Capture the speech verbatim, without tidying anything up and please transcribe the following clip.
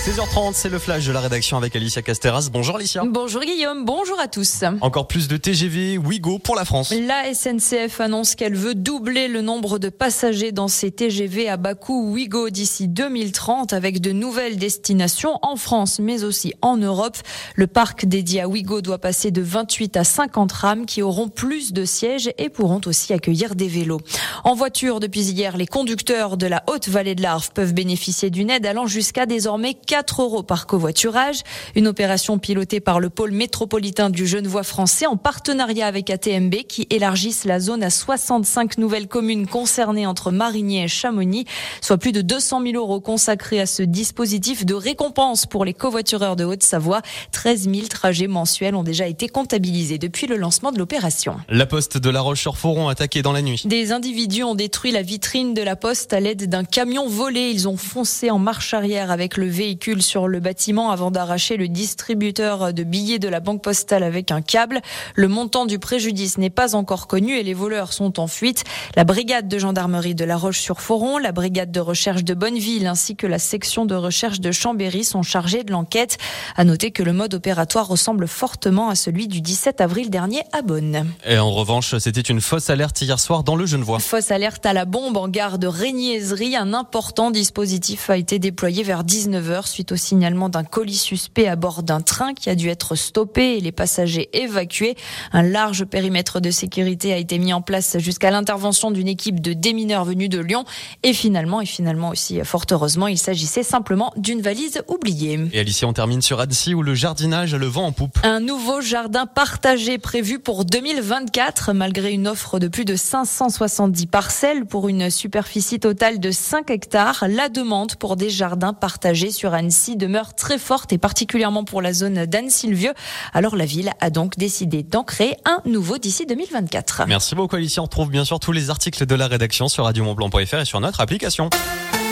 seize heures trente, c'est le flash de la rédaction avec Alicia Casteras. Bonjour Alicia. Bonjour Guillaume, bonjour à tous. Encore plus de T G V Ouigo pour la France. La S N C F annonce qu'elle veut doubler le nombre de passagers dans ses T G V à bas coût Ouigo d'ici deux mille trente avec de nouvelles destinations en France mais aussi en Europe. Le parc dédié à Ouigo doit passer de vingt-huit à cinquante rames qui auront plus de sièges et pourront aussi accueillir des vélos. En voiture, depuis hier, les conducteurs de la Haute-Vallée de l'Arve peuvent bénéficier d'une aide allant jusqu'à désormais quatre euros par covoiturage. Une opération pilotée par le pôle métropolitain du Genevois français en partenariat avec A T M B qui élargissent la zone à soixante-cinq nouvelles communes concernées entre Marigny et Chamonix, soit plus de deux cent mille euros consacrés à ce dispositif de récompense pour les covoitureurs de Haute-Savoie. treize mille trajets mensuels ont déjà été comptabilisés depuis le lancement de l'opération. La poste de La Roche-sur-Foron attaquée dans la nuit. Des individus ont détruit la vitrine de la poste à l'aide d'un camion volé. Ils ont foncé en marche arrière avec le véhicule sur le bâtiment avant d'arracher le distributeur de billets de la banque postale avec un câble. Le montant du préjudice n'est pas encore connu et les voleurs sont en fuite. La brigade de gendarmerie de La Roche-sur-Foron, la brigade de recherche de Bonneville ainsi que la section de recherche de Chambéry sont chargés de l'enquête. À noter que le mode opératoire ressemble fortement à celui du dix-sept avril dernier à Beaune. Et en revanche, c'était une fausse alerte hier soir dans le Genevois. Fausse alerte à la bombe en gare de Régniézerie. Un important dispositif a été déployé vers dix-neuf heures suite au signalement d'un colis suspect à bord d'un train qui a dû être stoppé et les passagers évacués. Un large périmètre de sécurité a été mis en place jusqu'à l'intervention d'une équipe de démineurs venus de Lyon. Et finalement, et finalement aussi, fort heureusement, il s'agissait simplement d'une valise oubliée. Et Alicia, on termine sur Annecy où le jardinage a le vent en poupe. Un nouveau jardin partagé prévu pour deux mille vingt-quatre, malgré une offre de plus de cinq cent soixante-dix parcelles pour une superficie totale de cinq hectares. La demande pour des jardins partagés sur Annecy demeure très forte et particulièrement pour la zone d'Annecy-le-Vieux. Alors la ville a donc décidé d'en créer un nouveau d'ici deux mille vingt-quatre. Merci beaucoup Alicia, on retrouve bien sûr tous les articles de la rédaction sur radio mont blanc point f r et sur notre application.